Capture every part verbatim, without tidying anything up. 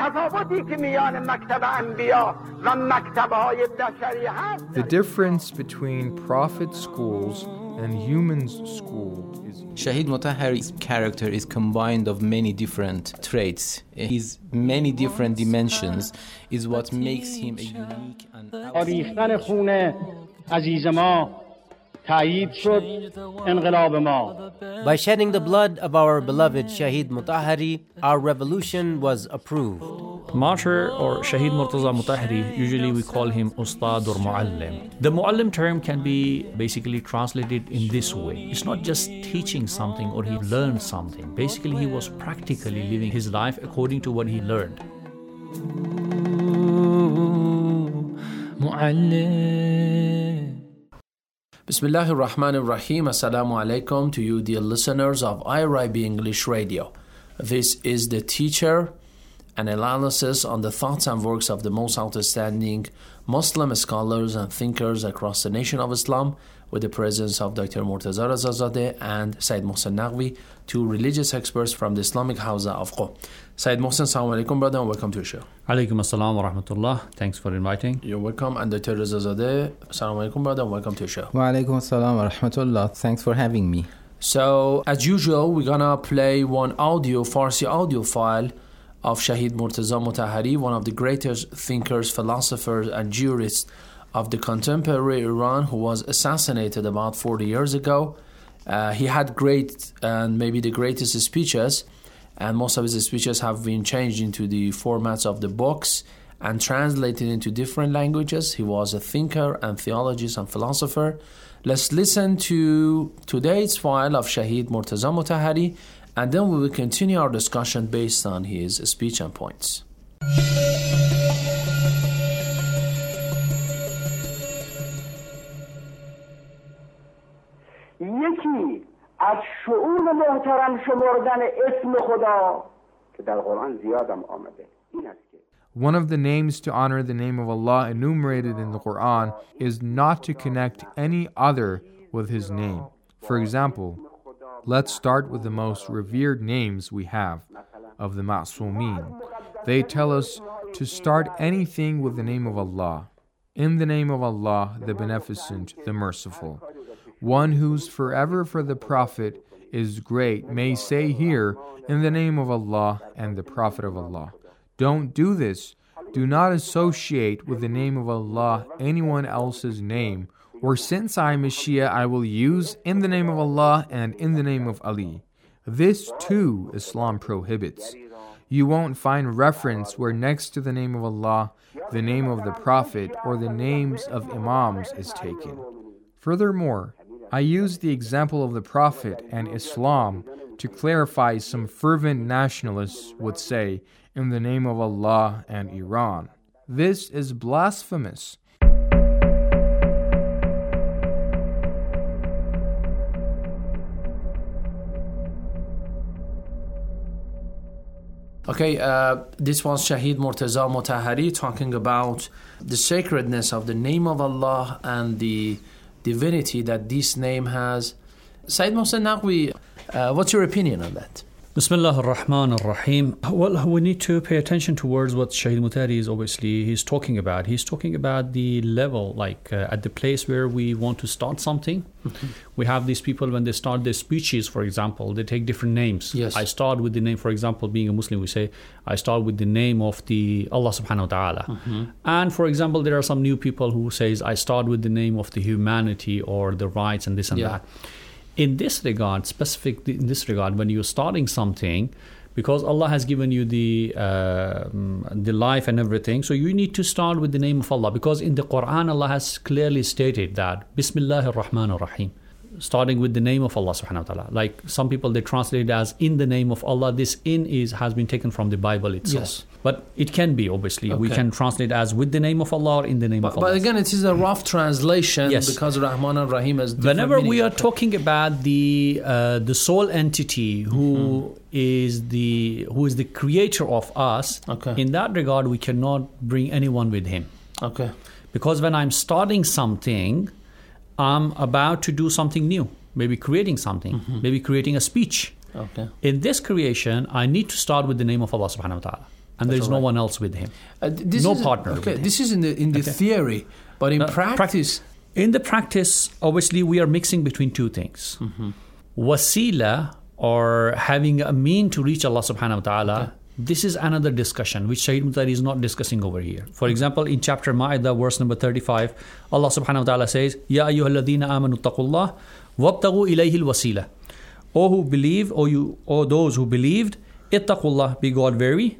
The difference between prophet schools and humans' school is... Shahid Mutahhari's character is combined of many different traits. His many different dimensions is what makes him a unique and... By shedding the blood of our beloved Shahid Mutahhari, our revolution was approved. Martyr or Shahid Murtaza Mutahhari, usually we call him Ustad or Muallim. The Muallim term can be basically translated in this way. It's not just teaching something or he learned something. Basically, he was practically living his life according to what he learned. Bismillahir Rahmanir Rahim. Assalamu alaikum to you, dear listeners of I R I B English Radio. This is the teacher, an analysis on the thoughts and works of the most outstanding Muslim scholars and thinkers across the nation of Islam, with the presence of Doctor Murtaza Razazadeh and Sayyid Mohsen Naqvi, two religious experts from the Islamic Hawza of Qom. Sayyid Mohsen, assalamu alaikum, brother, and welcome to the show. Alaikum assalam wa rahmatullah. Thanks for inviting. You're welcome. And Doctor Razazadeh, assalamu alaikum, brother, and welcome to the show. Wa alaikum assalam wa rahmatullah. Thanks for having me. So, as usual, we're gonna play one audio, Farsi audio file of Shahid Murtaza Mutahhari, one of the greatest thinkers, philosophers, and jurists of the contemporary Iran, who was assassinated about forty years ago. Uh, he had great and maybe the greatest speeches, and most of his speeches have been changed into the formats of the books and translated into different languages. He was a thinker and theologist and philosopher. Let's listen to today's file of Shahid Murtaza Mutahhari, and then we will continue our discussion based on his speech and points. یکی از شؤون محترم شمردن اسم خدا که در قرآن زیادم آمده این است که One of the names to honor the name of Allah enumerated in the Quran is not to connect any other with His name. For example, let's start with the most revered names we have of the Ma'sumin. They tell us to start anything with the name of Allah. In the name of Allah, the Beneficent, the Merciful. One who's forever for the Prophet is great may say here, in the name of Allah and the Prophet of Allah. Don't do this. Do not associate with the name of Allah anyone else's name, or since I am a Shia, I will use in the name of Allah and in the name of Ali. This too Islam prohibits. You won't find reference where next to the name of Allah, the name of the Prophet, or the names of Imams is taken. Furthermore, I use the example of the Prophet and Islam to clarify some fervent nationalists would say in the name of Allah and Iran. This is blasphemous. Okay, uh, this was Shahid Murtaza Mutahhari talking about the sacredness of the name of Allah and the divinity that this name has. Sayyid Mohsen Naqvi, uh, what's your opinion on that? Bismillah ar-Rahman ar-Rahim. Well, we need to pay attention towards what Shahid Mutahhari is obviously he's talking about. He's talking about the level, like uh, at the place where we want to start something. Mm-hmm. We have these people when they start their speeches, for example, they take different names. Yes. I start with the name, for example, being a Muslim, we say, I start with the name of the Allah subhanahu wa ta'ala. Mm-hmm. And for example, there are some new people who says, I start with the name of the humanity or the rights and this and yeah. that. In this regard, specific in this regard, when you're starting something, because Allah has given you the uh, the life and everything, so you need to start with the name of Allah. Because in the Quran, Allah has clearly stated that Bismillahir Rahmanir Rahim, starting with the name of Allah subhanahu wa ta'ala. Like some people, they translate it as in the name of Allah. This in is has been taken from the Bible itself. Yes. But it can be, obviously. Okay. We can translate as with the name of Allah or in the name but, of Allah. But again, it is a rough translation yes. because Rahman and Rahim has different Whenever meanings. we are talking about the uh, the sole entity who mm-hmm. is the who is the creator of us, okay. in that regard, we cannot bring anyone with him. Okay. Because when I'm starting something, I'm about to do something new. Maybe creating something. Mm-hmm. Maybe creating a speech. Okay. In this creation, I need to start with the name of Allah subhanahu wa ta'ala. and there is no right. one else with him. Uh, this no is, partner. Okay, with him. this is in the in the Okay. theory, but in Uh, practice, In the practice, obviously, we are mixing between two things. Mm-hmm. Wasila, or having a mean to reach Allah subhanahu wa ta'ala, Okay. this is another discussion which Shaheed Mutahari is not discussing over here. For example, in chapter Ma'idah, verse number thirty-five, Allah subhanahu wa ta'ala says, Ya ayyuhalladhina amanu taqullah, wabtagu ilayhi al-wasila. O who believe, or you, or those who believed, ittaqullah, be God wary,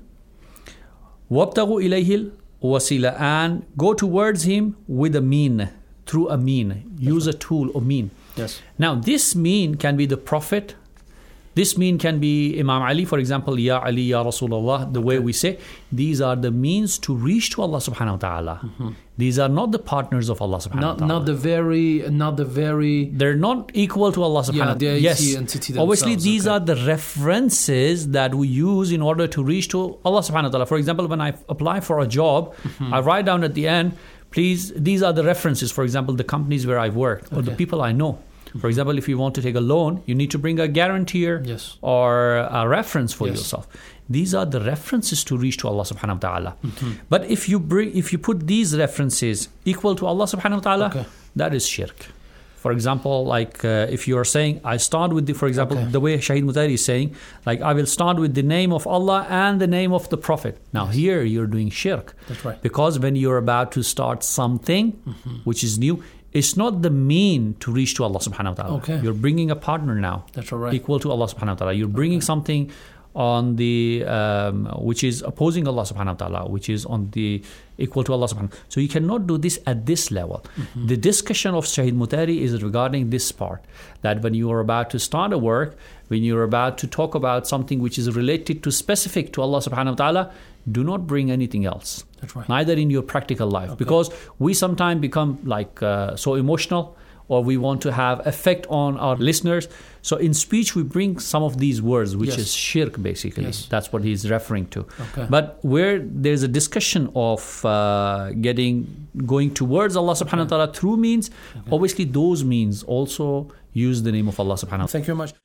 wabtagu ilayhi al-wasila, and go towards him with a mean, through a mean, use a tool or mean. yes, Now, this mean can be the Prophet. This mean can be Imam Ali, for example, Ya Ali, Ya Rasulullah, the way we say. These are the means to reach to Allah subhanahu wa ta'ala. Mm-hmm. These are not the partners of Allah subhanahu not wa ta'ala. not the very, not the very. They're not equal to Allah subhanahu Yeah, wa ta'ala. the Yes, deity entity obviously themselves, these okay. are the references that we use in order to reach to Allah subhanahu wa ta'ala. For example, when I apply for a job, Mm-hmm. I write down at the end, please, these are the references. For example, the companies where I've worked or the Okay. people I know. For example, if you want to take a loan, you need to bring a guarantor Yes. or a reference for Yes. yourself. These are the references to reach to Allah subhanahu wa ta'ala. Mm-hmm. But if you bring, if you put these references equal to Allah subhanahu wa ta'ala, Okay. that is shirk. For example, like uh, if you are saying, I start with the, for example, Okay. the way Shaheed Mutahari is saying, like I will start with the name of Allah and the name of the Prophet. Now here you're doing shirk. That's right. Because when you're about to start something Mm-hmm. which is new, it's not the mean to reach to Allah subhanahu wa ta'ala. Okay. You're bringing a partner now. That's all right. Equal to Allah subhanahu wa ta'ala. You're bringing something on the um, which is opposing Allah subhanahu wa ta'ala, which is on the equal to Allah subhanahu wa ta'ala. So you cannot do this at this level. Mm-hmm. The discussion of Shaheed Mutahari is regarding this part, that when you are about to start a work, when you're about to talk about something which is related to specific to Allah subhanahu wa ta'ala, do not bring anything else. That's right. Neither in your practical life. Okay. Because we sometimes become like uh, so emotional, or we want to have effect on our listeners. So in speech we bring some of these words, which Yes. is shirk basically. Yes. That's what he's referring to. Okay. But where there's a discussion of uh, getting going towards Allah subhanahu wa ta'ala through means, obviously those means also use the name of Allah subhanahu wa ta'ala. Thank you very much.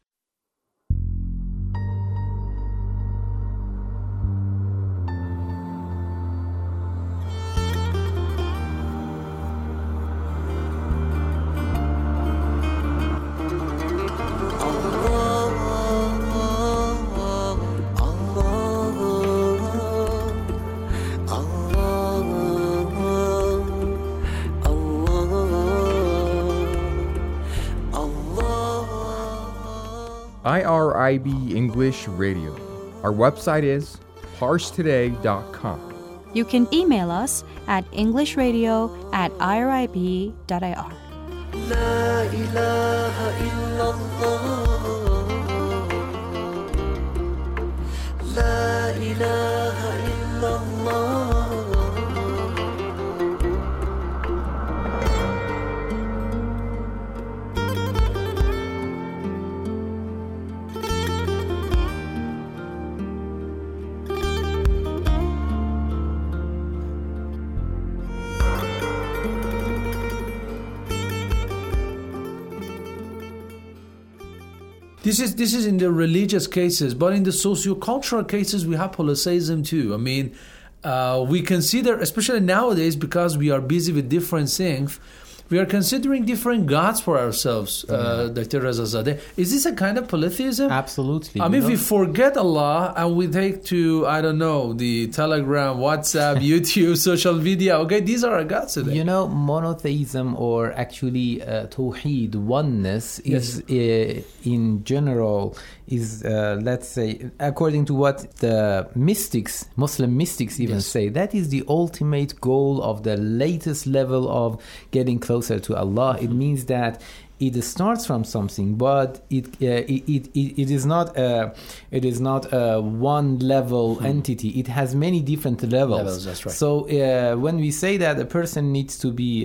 I R I B English Radio. Our website is parse today dot com. You can email us at englishradio at irib dot ir. لا إله إلا الله لا إله إلا الله This is this is in the religious cases, but in the socio-cultural cases, we have polytheism too. I mean, uh, we consider, especially nowadays, because we are busy with different things, we are considering different gods for ourselves. Uh, Doctor Reza Zadeh, is this a kind of polytheism? Absolutely. I You mean, know, we forget Allah and we take to, I don't know, the Telegram, WhatsApp, YouTube, social media. Okay, these are our gods today. You know, monotheism, or actually uh, Tawheed, oneness, is uh, in general, is, uh, let's say, according to what the mystics, Muslim mystics even Yes. say, that is the ultimate goal of the latest level of getting closer to Allah. Mm-hmm. It means that it starts from something, but it uh, it, it, it it is not a it is not a one level entity. It has many different levels. Levels, that's right. So uh, when we say that a person needs to be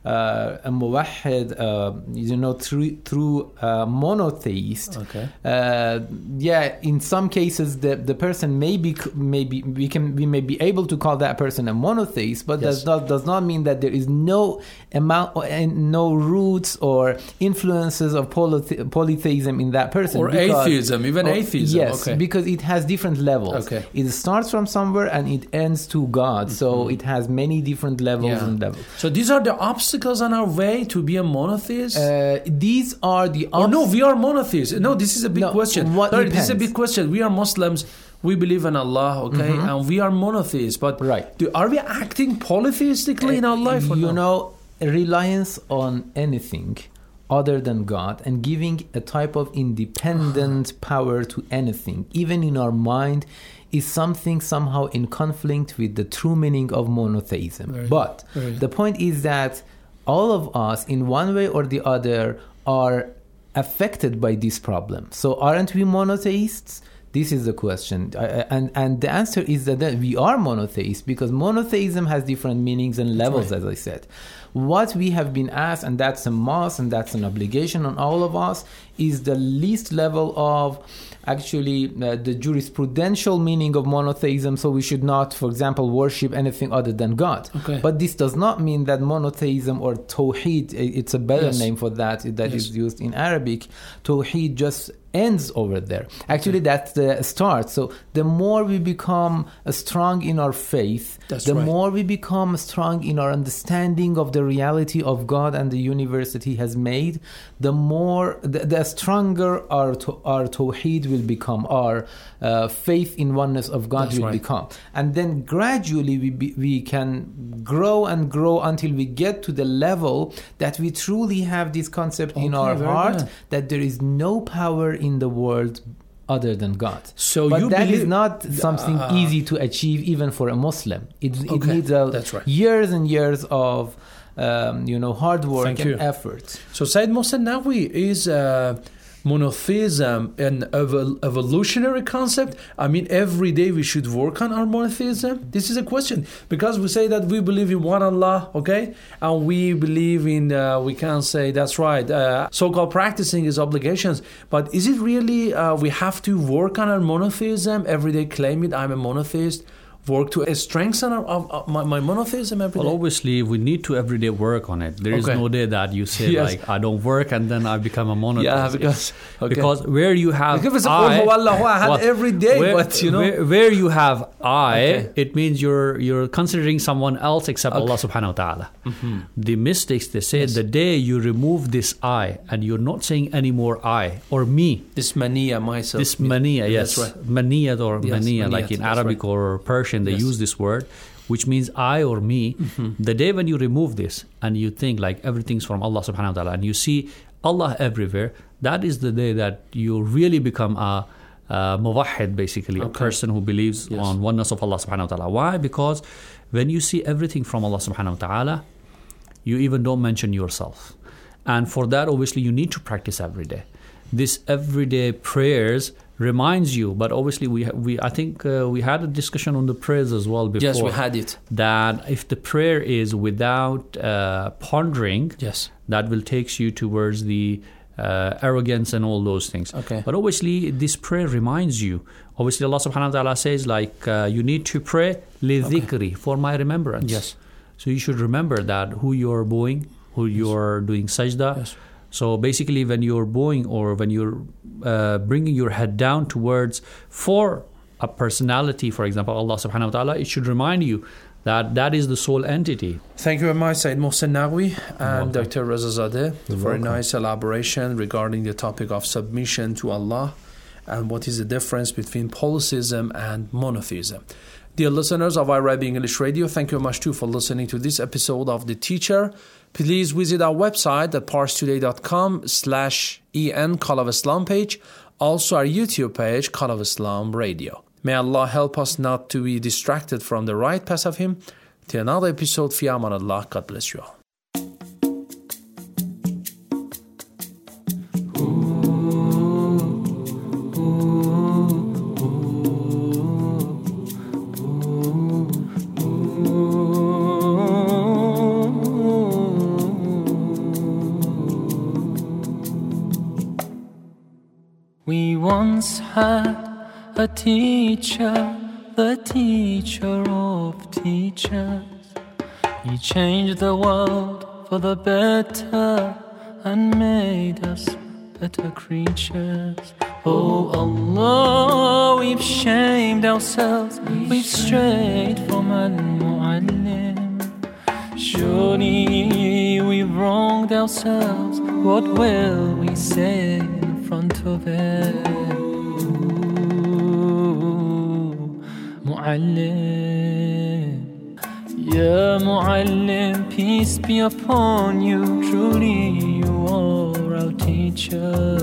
uh, a muwahhid, uh, you know, through through a monotheist, Okay. uh, yeah, in some cases the, the person may be maybe we can we may be able to call that person a monotheist, but Yes. that does, does not mean that there is no amount and no roots or influences of polythe- polytheism in that person. Or because- atheism, even or- atheism. Yes, Okay. because it has different levels. Okay. It starts from somewhere and it ends to God, so it has many different levels Yeah. and levels. So these are the obstacles on our way to be a monotheist? Uh, these are the Or no, obs- we are monotheists. No, this is a big No, question. what Sorry, this is a depends. big question. We are Muslims. We believe in Allah, okay, and we are monotheists. But Right. do, are we acting polytheistically in our life? Or you not? know, reliance on anything other than God and giving a type of independent power to anything, even in our mind, is something somehow in conflict with the true meaning of monotheism. Very but good. Very good. the point is that all of us, in one way or the other, are affected by this problem. So, aren't we monotheists? This is the question, uh, and and the answer is that we are monotheists because monotheism has different meanings and levels, right. as I said. What we have been asked, and that's a must, and that's an obligation on all of us, is the least level of actually uh, the jurisprudential meaning of monotheism. So we should not, for example, worship anything other than God. Okay. But this does not mean that monotheism or tawheed, it's a better Yes. name for that that Yes. is used in Arabic. Tawheed just ends over there. Actually, that's the start. So the more we become uh, strong in our faith, That's the right. more we become strong in our understanding of the reality of God and the universe that He has made, the more, the, the stronger our to, our tawheed will become, our uh, faith in oneness of God That's will right. become. And then gradually we be, we can grow and grow until we get to the level that we truly have this concept in Okay, our very heart good. that there is no power in the world other than God. So but you that is believe- not something Uh, easy to achieve even for a Muslim. It, it Okay, needs a that's right. years and years of um, you know hard work Thank and you. effort. So Sayyid Mohsen Naqvi, is uh, monotheism an evol- evolutionary concept? I mean, every day we should work on our monotheism? This is a question. Because we say that we believe in one Allah, okay? And we believe in, uh, we can say, that's right, uh, so-called practicing His obligations. But is it really, uh, we have to work on our monotheism? Every day claim it, I'm a monotheist. Work to strengthen our, of, of my, my monotheism every day? Well, obviously, we need to everyday work on it. There is Okay. no day that you say, Yes. like, I don't work and then I become a monotheist. Yeah, because, okay. Because where you have Because it's I, Qul huwallahu ahad well, every day, where, but you know. where, where you have I, Okay. it means you're you're considering someone else except Allah subhanahu wa ta'ala. Mm-hmm. The mystics, they say the day you remove this I and you're not saying any more I or me, This mania, myself. this mania, yes, That's right. maniyat or Yes, mania, maniyat, like in that's Arabic right. or Persian, they Yes. use this word, which means I or me. Mm-hmm. The day when you remove this and you think like everything's from Allah subhanahu wa ta'ala and you see Allah everywhere, that is the day that you really become a, a muwahhid, basically, a Okay. person who believes Yes. on oneness of Allah subhanahu wa ta'ala. Why? Because when you see everything from Allah subhanahu wa ta'ala, you even don't mention yourself. And for that, obviously, you need to practice every day. This everyday prayers reminds you, but obviously, we we I think uh, we had a discussion on the prayers as well before. Yes, we had it. That if the prayer is without uh, pondering, Yes. that will takes you towards the uh, arrogance and all those things. Okay. But obviously, this prayer reminds you. Obviously, Allah subhanahu wa ta'ala says, like, uh, you need to pray li dhikri, for my remembrance. Yes. So you should remember that who you're bowing, who you're doing sajda. Yes. So basically, when you're bowing or when you're uh, bringing your head down towards for a personality, for example, Allah subhanahu wa ta'ala, it should remind you that that is the sole entity. Thank you very much, Sayyid Mohsen Naqvi and welcome. Doctor Rezazadeh, for a welcome. nice elaboration regarding the topic of submission to Allah and what is the difference between polytheism and monotheism. Dear listeners of iRabi English Radio, thank you very much too for listening to this episode of The Teacher. Please visit our website at parstoday.com slash en Call of Islam page, also our YouTube page, Call of Islam Radio. May Allah help us not to be distracted from the right path of Him. Till another episode, fi aman Allah. God bless you all. We once had a teacher, the teacher of teachers. He changed the world for the better and made us better creatures. Oh Allah, we've shamed ourselves, we've strayed from Al-Mu'allim. Surely we've wronged ourselves, what will we say in front of it? Mu'allim, Ya Mu'allim, peace be upon you, truly you are our teacher.